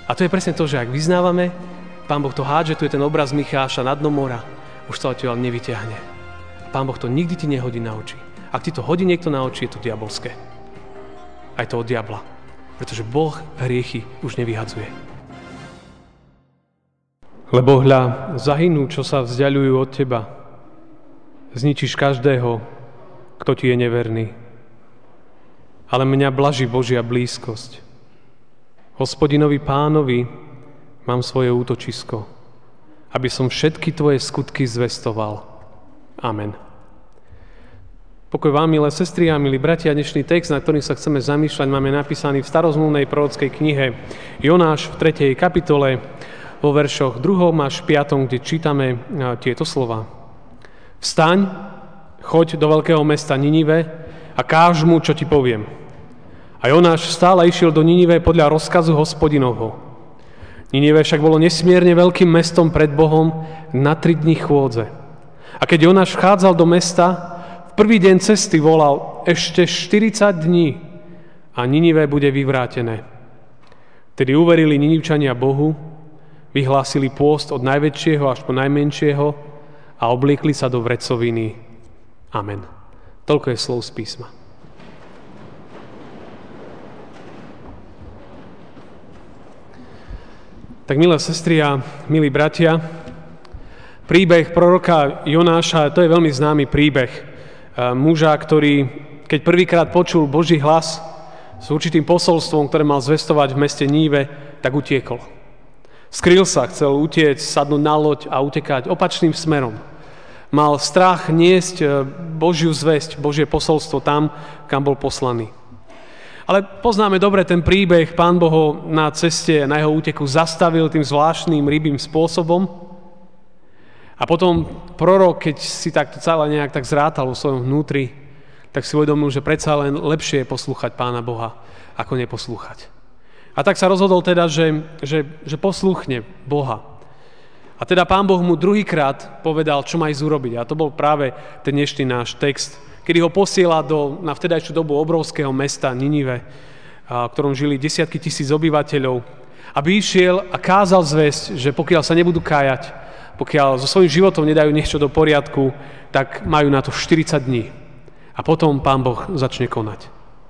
A to je presne to, že ak vyznávame, Pán Boh to hádže, tu je ten obraz Micháša na dno mora, už sa odtiaľ nevyťahne. Pán Boh to nikdy ti nehodí na oči. Ak ti to hodí niekto na oči, je to diabolské. Aj to od diabla. Pretože Boh hriechy už nevyhadzuje. Lebo hľa, zahynú, čo sa vzdiaľujú od teba. Zničíš každého, kto ti je neverný. Ale mňa blaží Božia blízkosť. Hospodinovi Pánovi mám svoje útočisko, aby som všetky tvoje skutky zvestoval. Amen. Pokoj vám, milé sestry a milí bratia, dnešný text, na ktorým sa chceme zamýšľať, máme napísaný v starozmluvnej prorockej knihe Jonáš v 3. kapitole, vo veršoch 2. až 5., kde čítame tieto slova. Vstaň, choď do veľkého mesta Ninive a káž mu, čo ti poviem. A Jonáš stále išiel do Ninive podľa rozkazu Hospodinovho. Ninive však bolo nesmierne veľkým mestom pred Bohom na 3 dní chôdze. A keď Jonáš vchádzal do mesta, v prvý deň cesty volal ešte 40 dní a Ninive bude vyvrátené. Tedy uverili Ninivčania Bohu, vyhlásili pôst od najväčšieho až po najmenšieho a obliekli sa do vrecoviny. Amen. Toľko je slov z písma. Tak milé sestry a milí bratia, príbeh proroka Jonáša, to je veľmi známy príbeh muža, ktorý, keď prvýkrát počul Boží hlas s určitým posolstvom, ktoré mal zvestovať v meste Níve, tak utiekol. Skryl sa, chcel utiecť, sadnúť na loď a utekať opačným smerom. Mal strach niesť Božiu zvesť, Božie posolstvo tam, kam bol poslaný. Ale poznáme dobre ten príbeh, Pán Boh ho na ceste, na jeho úteku zastavil tým zvláštnym rybým spôsobom. A potom prorok, keď si takto celé nejak tak zrátal vo svojom vnútri, tak si uvedomil, že predsa len lepšie je poslúchať Pána Boha, ako neposlúchať. A tak sa rozhodol teda, že poslúchne Boha. A teda Pán Boh mu druhýkrát povedal, čo má ísť urobiť. A to bol práve ten dnešný náš text, kedy ho posiela na vtedajšiu dobu obrovského mesta Ninive, v ktorom žili desiatky tisíc obyvateľov, aby išiel a kázal zvesť, že pokiaľ sa nebudú kájať, pokiaľ so svojím životom nedajú niečo do poriadku, tak majú na to 40 dní. A potom Pán Boh začne konať.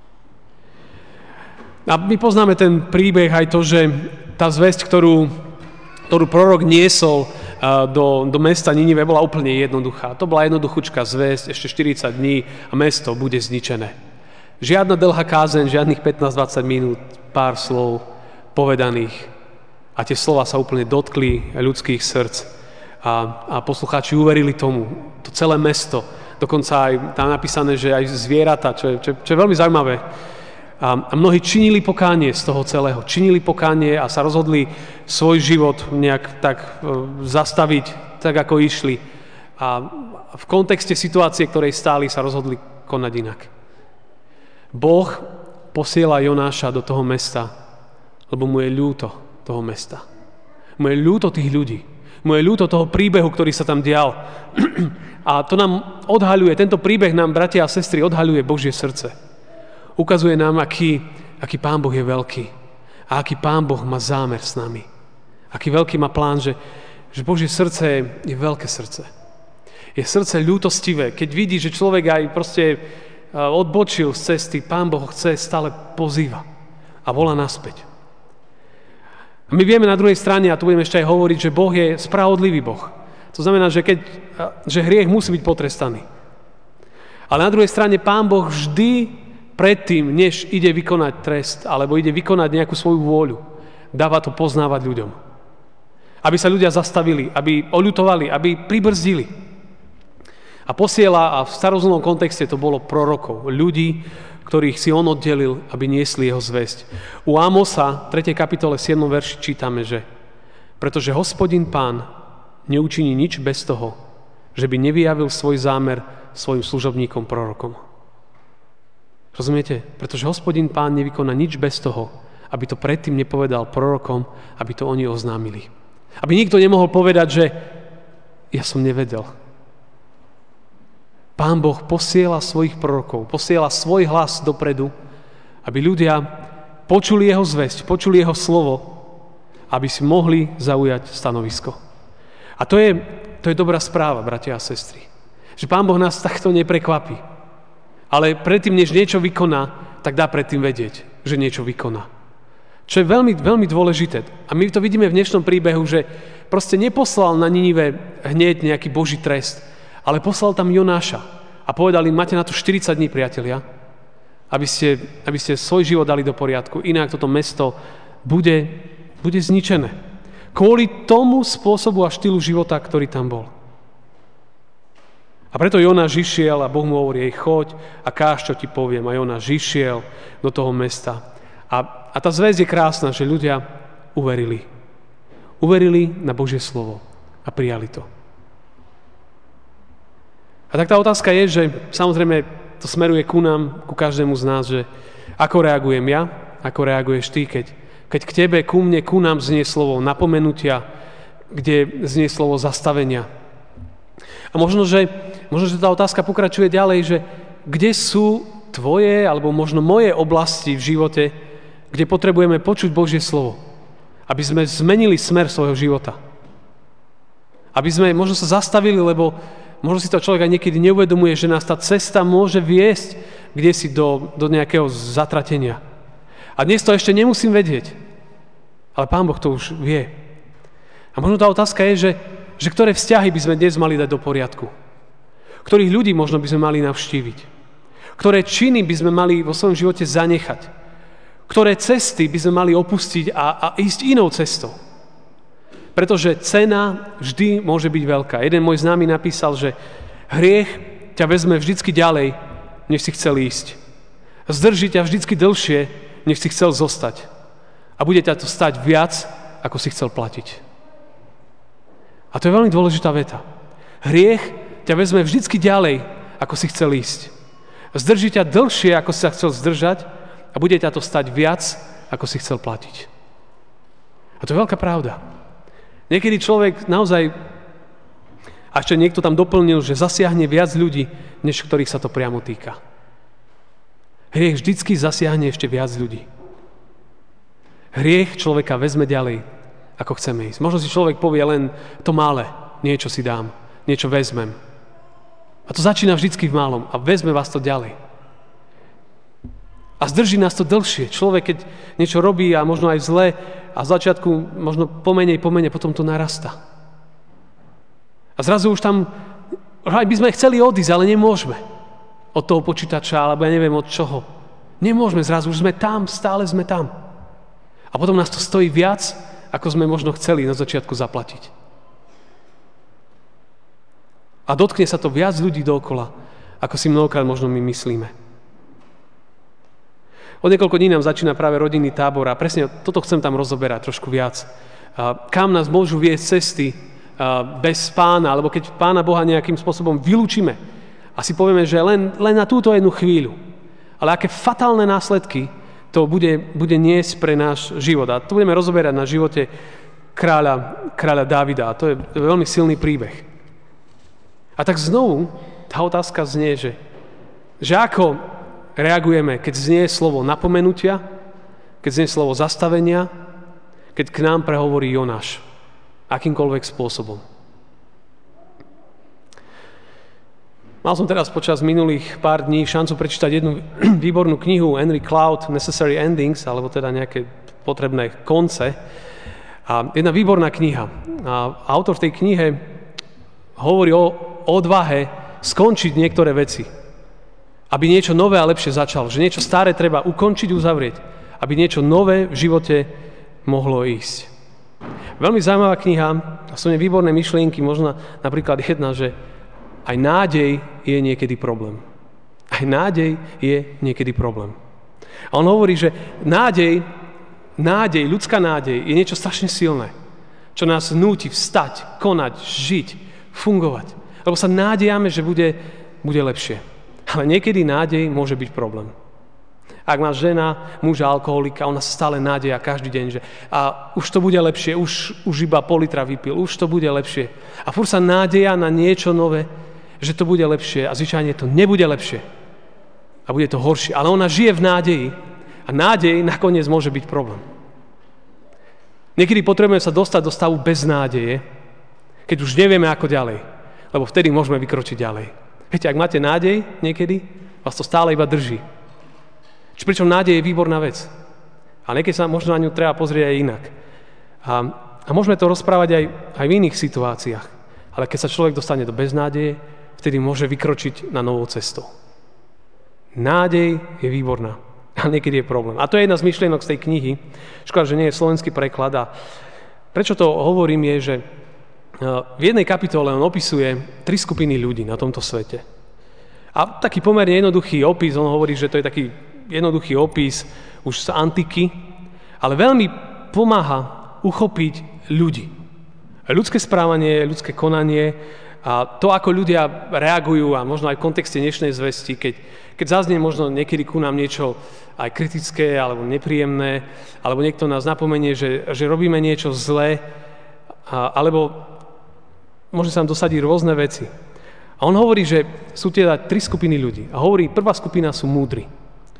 A my poznáme ten príbeh aj to, že tá zvesť, ktorú prorok niesol do mesta Ninive, bola úplne jednoduchá. To bola jednoduchúčka zvesť, ešte 40 dní a mesto bude zničené. Žiadna dlhá kázeň, žiadnych 15-20 minút, pár slov povedaných. A tie slova sa úplne dotkli ľudských srdc. A poslucháči uverili tomu. To celé mesto. Dokonca aj tam napísané, že aj zvieratá, čo je veľmi zaujímavé. A mnohí činili pokánie z toho celého. Činili pokánie a sa rozhodli svoj život nejak tak zastaviť, tak ako išli. A v kontexte situácie, ktorej stáli, sa rozhodli konať inak. Boh posiela Jonáša do toho mesta, lebo mu je ľúto toho mesta. Mu je ľúto tých ľudí. Mu je ľúto toho príbehu, ktorý sa tam dial. A to nám odhaľuje, tento príbeh nám, bratia a sestry, odhaľuje Božie srdce. Ukazuje nám, aký Pán Boh je veľký a aký Pán Boh má zámer s nami. Aký veľký má plán, že Božie srdce je veľké srdce. Je srdce ľútostivé. Keď vidí, že človek aj proste odbočil z cesty, Pán Boh chce, stále pozýva a volá naspäť. A my vieme na druhej strane, a tu budeme ešte aj hovoriť, že Boh je spravodlivý Boh. To znamená, že hriech musí byť potrestaný. Ale na druhej strane Pán Boh vždy predtým, než ide vykonať trest, alebo ide vykonať nejakú svoju vôľu, dáva to poznávať ľuďom. Aby sa ľudia zastavili, aby oľutovali, aby pribrzdili. A posiela, a v starozmluvnom kontexte to bolo prorokov, ľudí, ktorých si on oddelil, aby niesli jeho zvesť. U Ámosa, 3. kapitole 7. verši čítame, že pretože Hospodin Pán neučiní nič bez toho, že by nevyjavil svoj zámer svojim služobníkom prorokom. Rozumiete? Pretože Hospodin Pán nevykoná nič bez toho, aby to predtým nepovedal prorokom, aby to oni oznámili. Aby nikto nemohol povedať, že ja som nevedel. Pán Boh posiela svojich prorokov, posiela svoj hlas dopredu, aby ľudia počuli jeho zvesť, počuli jeho slovo aby si mohli zaujať stanovisko. A to je dobrá správa, bratia a sestry. Že Pán Boh nás takto neprekvapí. Ale predtým, než niečo vykoná, tak dá predtým vedieť, že niečo vykoná. Čo je veľmi, veľmi dôležité. A my to vidíme v dnešnom príbehu, že proste neposlal na Ninive hneď nejaký Boží trest, ale poslal tam Jonáša. A povedal im, máte na to 40 dní, priatelia, aby ste svoj život dali do poriadku. Inak toto mesto bude zničené. Kvôli tomu spôsobu a štýlu života, ktorý tam bol. A preto Jonáš išiel a Boh mu hovorí, choď a káž, čo ti poviem. A Jonáš išiel do toho mesta. A tá zvesť je krásna, že ľudia uverili. Uverili na Božie slovo a prijali to. A tak tá otázka je, že samozrejme to smeruje ku nám, ku každému z nás, že ako reagujem ja, ako reaguješ ty, keď k tebe, ku mne, ku nám znie slovo napomenutia, kde znie slovo zastavenia. A možno, že tá otázka pokračuje ďalej, že kde sú tvoje, alebo možno moje oblasti v živote, kde potrebujeme počuť Božie slovo, aby sme zmenili smer svojho života. Aby sme možno sa zastavili, lebo možno si to človek aj niekedy neuvedomuje, že nás tá cesta môže viesť kdesi do nejakého zatratenia. A dnes to ešte nemusím vedieť, ale Pán Boh to už vie. A možno tá otázka je, že ktoré vzťahy by sme dnes mali dať do poriadku. Ktorých ľudí možno by sme mali navštíviť. Ktoré činy by sme mali vo svojom živote zanechať. Ktoré cesty by sme mali opustiť a ísť inou cestou. Pretože cena vždy môže byť veľká. Jeden môj známy napísal, že hriech ťa vezme vždycky ďalej, než si chcel ísť. Zdrží ťa vždycky dlhšie, než si chcel zostať. A bude ťa to stať viac, ako si chcel platiť. A to je veľmi dôležitá veta. Hriech ťa vezme vždycky ďalej, ako si chcel ísť. Zdrží ťa dlhšie, ako si sa chcel zdržať a bude ťa to stať viac, ako si chcel platiť. A to je veľká pravda. Niekedy človek naozaj, a ešte niekto tam doplnil, že zasiahne viac ľudí, než ktorých sa to priamo týka. Hriech vždycky zasiahne ešte viac ľudí. Hriech človeka vezme ďalej, ako chceme ísť. Možno si človek povie len to malé, niečo si dám, niečo vezmem. A to začína vždycky v malom a vezme vás to ďalej. A zdrží nás to dlhšie. Človek, keď niečo robí a možno aj zle a v začiatku možno pomene, potom to narastá. A zrazu už tam, aj by sme chceli odísť, ale nemôžeme. Od toho počítača, alebo ja neviem od čoho. Nemôžeme zrazu, už sme tam, stále sme tam. A potom nás to stojí viac, ako sme možno chceli na začiatku zaplatiť. A dotkne sa to viac ľudí dookola, ako si mnohokrát možno my myslíme. Od niekoľko dní nám začína práve rodinný tábor a presne toto chcem tam rozoberať trošku viac. Kam nás môžu viesť cesty bez Pána, alebo keď Pána Boha nejakým spôsobom vylúčime a si povieme, že len na túto jednu chvíľu. Ale aké fatálne následky to bude niesť pre náš život. A to budeme rozoberať na živote kráľa Dávida. A to je veľmi silný príbeh. A tak znovu tá otázka znie, že ako reagujeme, keď znie slovo napomenutia, keď znie slovo zastavenia, keď k nám prehovorí Jonáš. Akýmkoľvek spôsobom. Mal som teraz počas minulých pár dní šancu prečítať jednu výbornú knihu Henry Cloud, Necessary Endings, alebo teda nejaké potrebné konce. A jedna výborná kniha. A autor v tej knihe hovorí o odvahe skončiť niektoré veci. Aby niečo nové a lepšie začalo. Že niečo staré treba ukončiť, uzavrieť. Aby niečo nové v živote mohlo ísť. Veľmi zaujímavá kniha, a sú výborné myšlienky, možno napríklad jedna, že aj nádej je niekedy problém. Aj nádej je niekedy problém. A on hovorí, že nádej, ľudská nádej je niečo strašne silné, čo nás núti vstať, konať, žiť, fungovať. Lebo sa nádejame, že bude lepšie. Ale niekedy nádej môže byť problém. Ak má žena, muža, alkoholika, ona sa stále nádeja každý deň, že a už to bude lepšie, už iba pol litra vypil, už to bude lepšie. A furt sa nádeja na niečo nové, že to bude lepšie a zvyčajne to nebude lepšie. A bude to horšie. Ale ona žije v nádeji a nádej nakoniec môže byť problém. Niekedy potrebujeme sa dostať do stavu beznádeje, keď už nevieme ako ďalej, lebo vtedy môžeme vykročiť ďalej. Viete, ak máte nádej niekedy, vás to stále iba drží. Pričom nádej je výborná vec. A niekedy sa možno na ňu treba pozrieť aj inak. A môžeme to rozprávať aj v iných situáciách. Ale keď sa človek dostane do beznádeje, vtedy môže vykročiť na novú cestu. Nádej je výborná. A niekedy je problém. A to je jedna z myšlienok z tej knihy. Škoda, že nie je slovenský preklad. A prečo to hovorím je, že v jednej kapitole on opisuje 3 skupiny ľudí na tomto svete. A taký pomerne jednoduchý opis, on hovorí, že to je taký jednoduchý opis už z antiky, ale veľmi pomáha uchopiť ľudí. Ľudské správanie, ľudské konanie a to, ako ľudia reagujú a možno aj v kontexte dnešnej zvesti, keď zaznie možno niekedy ku nám niečo aj kritické alebo nepríjemné, alebo niekto nás napomenie, že robíme niečo zlé, alebo môže sa nám dosadiť rôzne veci. A on hovorí, že sú teda 3 skupiny ľudí. A hovorí, prvá skupina sú múdri.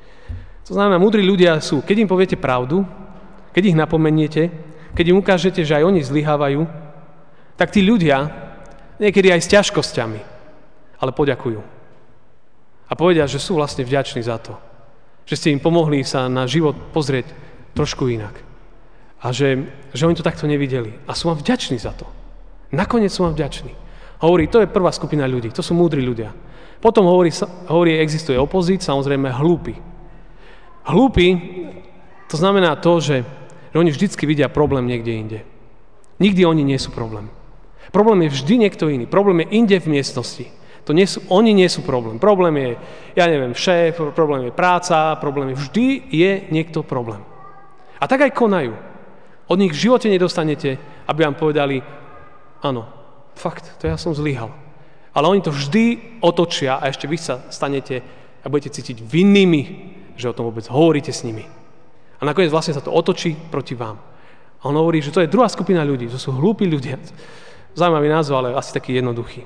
To znamená, múdri ľudia sú, keď im poviete pravdu, keď ich napomeniete, keď im ukážete, že aj oni zlyhávajú, tak tí ľudia, niekedy aj s ťažkosťami, ale poďakujú. A povedia, že sú vlastne vďační za to. Že ste im pomohli sa na život pozrieť trošku inak. A že oni to takto nevideli. A sú vám vďační za to. Nakoniec sú vám vďační. Hovorí, to je prvá skupina ľudí, to sú múdri ľudia. Potom hovorí, existuje opozít, samozrejme hlúpi. Hlúpi, to znamená to, že oni vždycky vidia problém niekde inde. Nikdy oni nie sú problém. Problém je vždy niekto iný. Problém je inde v miestnosti. Oni nie sú problém. Problém je, šéf, problém je práca, problém je vždy niekto problém. A tak aj konajú. Od nich v živote nedostanete, aby vám povedali, áno, fakt, to ja som zlyhal. Ale oni to vždy otočia a ešte vy sa stanete a budete cítiť vinnými, že o tom vôbec hovoríte s nimi. A nakoniec vlastne sa to otočí proti vám. A on hovorí, že to je druhá skupina ľudí, to sú hlúpi ľudia. Zaujímavý názov, ale asi taký jednoduchý.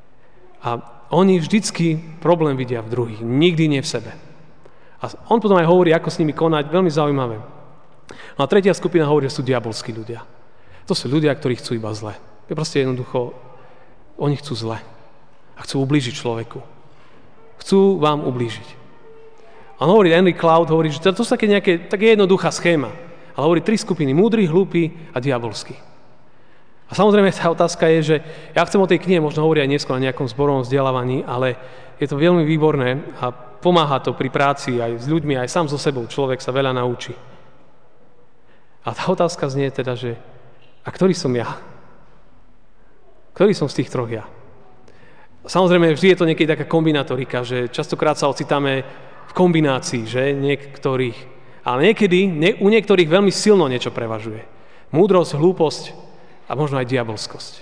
A oni vždycky problém vidia v druhých, nikdy nie v sebe. A on potom aj hovorí, ako s nimi konať, veľmi zaujímavé. No a tretia skupina hovorí, že sú diabolskí ľudia. To sú ľudia, ktorí chcú iba zle. Je proste jednoducho, oni chcú zle. A chcú ublížiť človeku. Chcú vám ublížiť. A on hovorí, Henry Cloud hovorí, že to sú také jednoduchá schéma. Ale hovorí 3 skupiny, múdry, hlúpi a diabolskí. A samozrejme tá otázka je, že ja chcem o tej knihe možno hovoriť aj neskôr na nejakom zborovom vzdelávaní, ale je to veľmi výborné a pomáha to pri práci aj s ľuďmi, aj sám so sebou. Človek sa veľa naučí. A tá otázka znie teda, že a ktorý som ja? Ktorý som z tých 3 ja? Samozrejme, vždy je to niekedy taká kombinatorika, že častokrát sa ocitáme v kombinácii, že niektorých. Ale niekedy, u niektorých veľmi silno niečo prevažuje. Múdrosť, hlúposť a možno aj diabolskosť.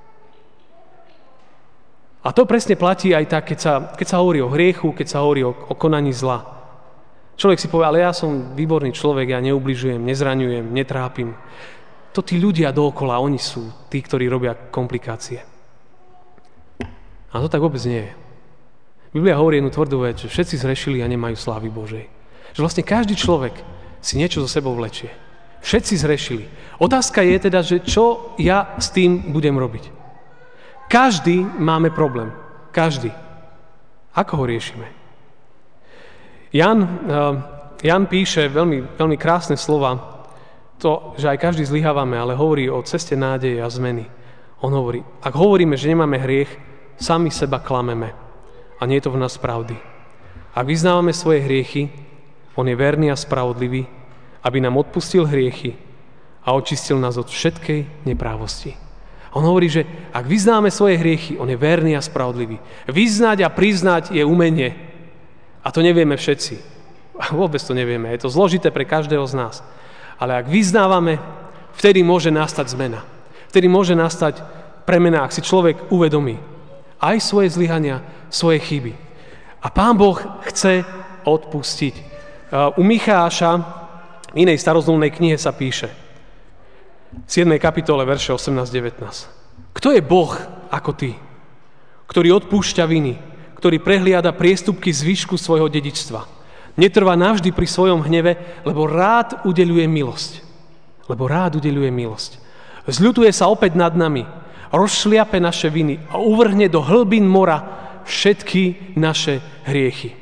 A to presne platí aj tak, keď sa hovorí o hriechu, keď sa hovorí o konaní zla. Človek si povie, ale ja som výborný človek, ja neubližujem, nezraňujem, netrápim. To tí ľudia dookola, oni sú tí, ktorí robia komplikácie. A to tak vôbec nie je. Biblia hovorí jednu tvrdú vec, že všetci zrešili a nemajú slávy Božej. Že vlastne každý človek si niečo zo sebou vlečie. Všetci zrešili. Otázka je teda, že čo ja s tým budem robiť. Každý máme problém. Každý. Ako ho riešime? Jan píše veľmi, veľmi krásne slova, to, že aj každý zlyhávame, ale hovorí o ceste nádeje a zmeny. On hovorí, ak hovoríme, že nemáme hriech, sami seba klameme a nie je to v nás pravdy. Ak vyznávame svoje hriechy, on je verný a spravodlivý, aby nám odpustil hriechy a očistil nás od všetkej neprávosti. On hovorí, že ak vyznáme svoje hriechy, on je verný a spravodlivý. Vyznať a priznať je umenie. A to nevieme všetci. Vôbec to nevieme. Je to zložité pre každého z nás. Ale ak vyznávame, vtedy môže nastať zmena. Vtedy môže nastať premena, ak si človek uvedomí aj svoje zlyhania, svoje chyby. A Pán Boh chce odpustiť. U Micháša v inej starozmluvnej knihe sa píše v 7. kapitole verše 18-19. Kto je Boh ako ty, ktorý odpúšťa viny, ktorý prehliada priestupky zvyšku svojho dedičstva? Netrvá navždy pri svojom hneve, lebo rád udeľuje milosť. lebo rád udeľuje milosť. Zľutuje sa opäť nad nami, rozšliape naše viny a uvrhne do hlbín mora všetky naše hriechy.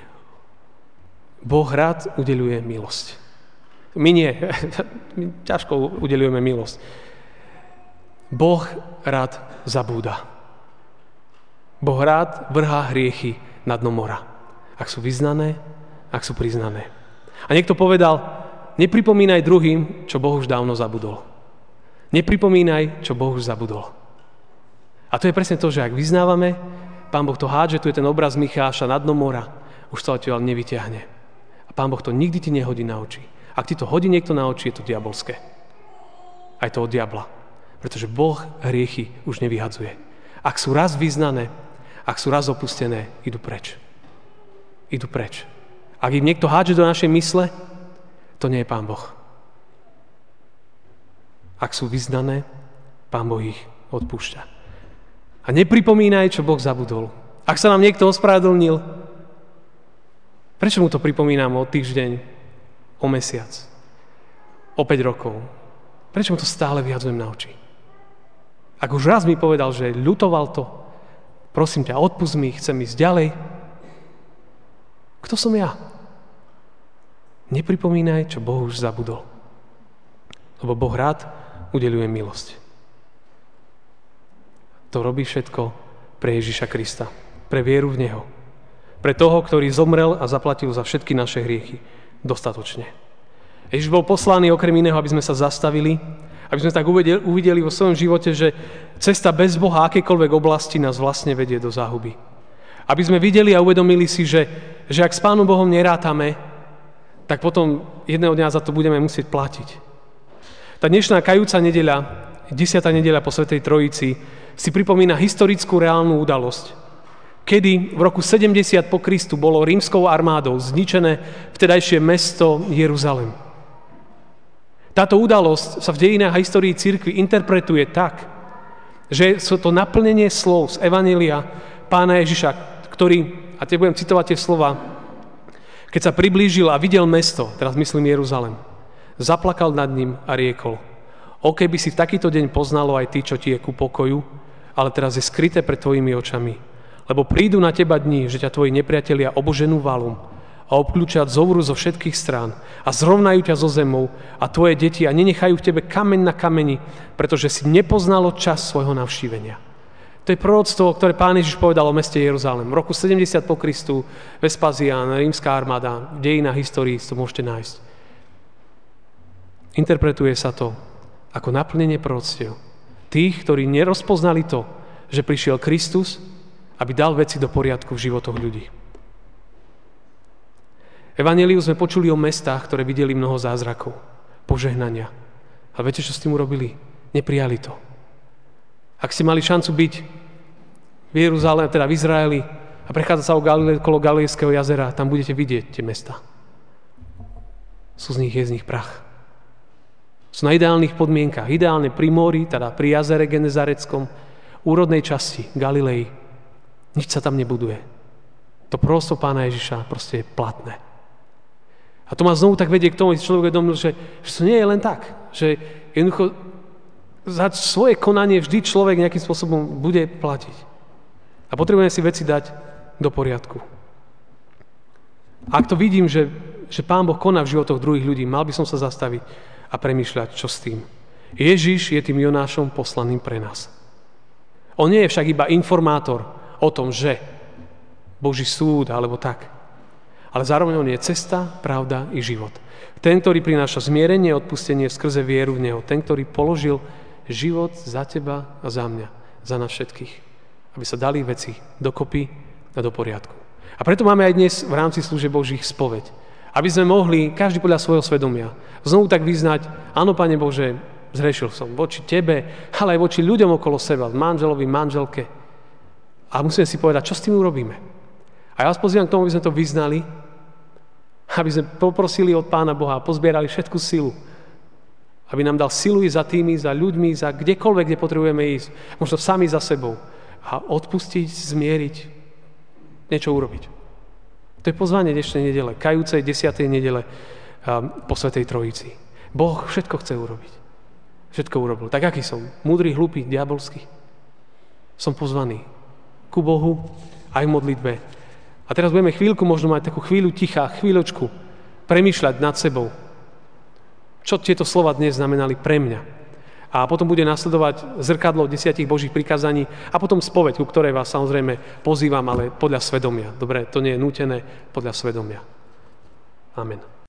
Boh rád udeľuje milosť. My nie. My ťažko udeľujeme milosť. Boh rád zabúda. Boh rád vrhá hriechy na dno mora. Ak sú vyznané, ak sú priznané. A niekto povedal, nepripomínaj druhým, čo Boh už dávno zabudol. Nepripomínaj, čo Boh už zabudol. A to je presne to, že ak vyznávame, Pán Boh to hádže, tu je ten obraz Micháša na dno mora, už to odtiaľ nevyťahne. A Pán Boh to nikdy ti nehodí na oči. Ak ti to hodí niekto na oči, je to diabolské. Aj to od diabla. Pretože Boh hriechy už nevyhadzuje. Ak sú raz vyznané, ak sú raz opustené, idú preč. Idú preč. Ak im niekto hádže do našej mysle, to nie je Pán Boh. Ak sú vyznané, Pán Boh ich odpúšťa. A nepripomínaj, čo Boh zabudol. Ak sa nám niekto ospravedlnil, prečo mu to pripomínam o týždeň, o mesiac, o 5 rokov? Prečo mu to stále vyhadzujem na oči? Ak už raz mi povedal, že ľutoval to, prosím ťa, odpusť mi, chcem ísť ďalej. Kto som ja? Nepripomínaj, čo Boh už zabudol. Lebo Boh rád udeľuje milosť. To robí všetko pre Ježiša Krista. Pre vieru v Neho. Pre toho, ktorý zomrel a zaplatil za všetky naše hriechy. Dostatočne. Ježiš bol poslaný okrem iného, aby sme sa zastavili, aby sme tak uvideli vo svojom živote, že cesta bez Boha akékoľvek oblasti nás vlastne vedie do záhuby. Aby sme videli a uvedomili si, že ak s Pánom Bohom nerátame, tak potom jedného dňa za to budeme musieť platiť. Tá dnešná kajúca nedeľa, 10. nedeľa po Svätej Trojici, si pripomína historickú reálnu udalosť, kedy v roku 70 po Kristu bolo rímskou armádou zničené vtedajšie mesto Jeruzalem. Táto udalosť sa v dejinách a histórii cirkvi interpretuje tak, že sú to naplnenie slov z Evanjelia Pána Ježiša, ktorý, a te budem citovať tie slova, keď sa priblížil a videl mesto, teraz myslím Jeruzalem, zaplakal nad ním a riekol: O keby si v takýto deň poznalo aj ty, čo ti je ku pokoju, ale teraz je skryté pred tvojimi očami. Lebo prídu na teba dni, že ťa tvoji nepriatelia oboženú valom a obklúčia zovru zo všetkých strán a zrovnajú ťa zo zemou a tvoje deti a nenechajú v tebe kameň na kameni, pretože si nepoznalo čas svojho navštívenia. To je proroctvo, ktoré Pán Ježiš povedal o meste Jeruzalem. V roku 70 po Kristu Vespasián, rímska armáda, v dejinách histórii to môžete nájsť. Interpretuje sa to ako naplnenie proroctiev. Tých, ktorí nerozpoznali to, že prišiel Kristus, aby dal veci do poriadku v životoch ľudí. Evanjeliu sme počuli o mestách, ktoré videli mnoho zázrakov, požehnania. A viete, čo s tým urobili? Neprijali to. Ak ste mali šancu byť v Jeruzaleme, teda v Izraeli a prechádzať sa okolo Galilejského jazera, tam budete vidieť tie mesta. Je z nich prach. Sú na ideálnych podmienkach. Ideálne pri mori, teda pri jazere Genezareckom, úrodnej časti Galilei. Nič sa tam nebuduje. To proroctvo Pána Ježiša proste je platné. A to ma znovu tak vedie k tomu, že človek uvedomil, že to nie je len tak. Že jednoducho za svoje konanie vždy človek nejakým spôsobom bude platiť. A potrebujeme si veci dať do poriadku. A ak to vidím, že Pán Boh koná v životoch druhých ľudí, mal by som sa zastaviť a premýšľať, čo s tým. Ježiš je tým Jonášom poslaným pre nás. On nie je však iba informátor o tom, že Boží súd, alebo tak. Ale zároveň on je cesta, pravda i život. Ten, ktorý prináša zmierenie, odpustenie skrze vieru v Neho. Ten, ktorý položil život za teba a za mňa, za nás všetkých. Aby sa dali veci dokopy a do poriadku. A preto máme aj dnes v rámci služieb Božích spoveď. Aby sme mohli, každý podľa svojho svedomia, znovu tak vyznať: áno, Pane Bože, zhrešil som voči Tebe, ale aj voči ľuďom okolo seba, manželovi, manželke. A musíme si povedať, čo s tým urobíme. A ja vás pozývam k tomu, aby sme to vyznali, aby sme poprosili od Pána Boha a pozbierali všetku silu, aby nám dal silu ísť za tými, za ľuďmi, za kdekoľvek, kde potrebujeme ísť, možno sami za sebou a odpustiť, zmieriť, niečo urobiť. To je pozvanie dnešnej nedele, kajúcej 10. nedele po Svätej Trojici. Boh všetko chce urobiť. Všetko urobil. Tak aký som? Múdry, hlupý, diabolský? Som pozvaný ku Bohu aj v modlitbe. A teraz budeme chvíľku, možno mať takú chvíľu ticha, chvíľočku, premýšľať nad sebou. Čo tieto slova dnes znamenali pre mňa? A potom bude nasledovať zrkadlo 10 Božích prikázaní a potom spoveď, ku ktorej vás samozrejme pozývam, ale podľa svedomia. Dobre, to nie je nútené, podľa svedomia. Amen.